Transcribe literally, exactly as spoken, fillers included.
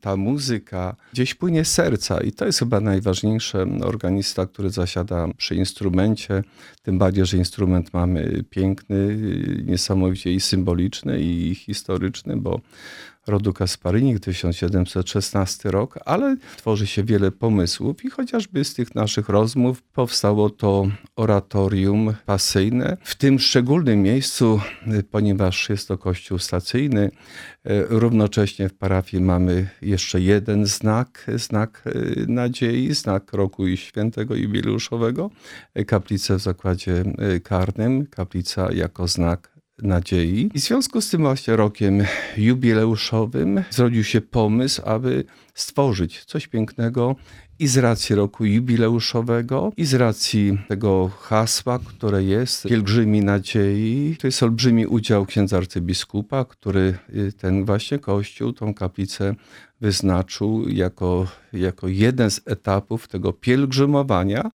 ta muzyka gdzieś płynie z serca i to jest chyba najważniejsze. Organista, który zasiada przy instrumencie, tym bardziej, że instrument mamy piękny, niesamowicie i symboliczny, i historyczny, bo rodu Kasparynik, tysiąc siedemset szesnasty rok, ale tworzy się wiele pomysłów i chociażby z tych naszych rozmów powstało to oratorium pasyjne. W tym szczególnym miejscu, ponieważ jest to kościół stacyjny, równocześnie w parafii mamy jeszcze jeden znak, znak nadziei, znak roku i świętego jubileuszowego, kaplicę w zakładzie karnym, kaplica jako znak nadziei. I w związku z tym właśnie rokiem jubileuszowym zrodził się pomysł, aby stworzyć coś pięknego i z racji roku jubileuszowego, i z racji tego hasła, które jest Pielgrzymi Nadziei. To jest olbrzymi udział księdza arcybiskupa, który ten właśnie kościół, tą kaplicę wyznaczył jako, jako jeden z etapów tego pielgrzymowania.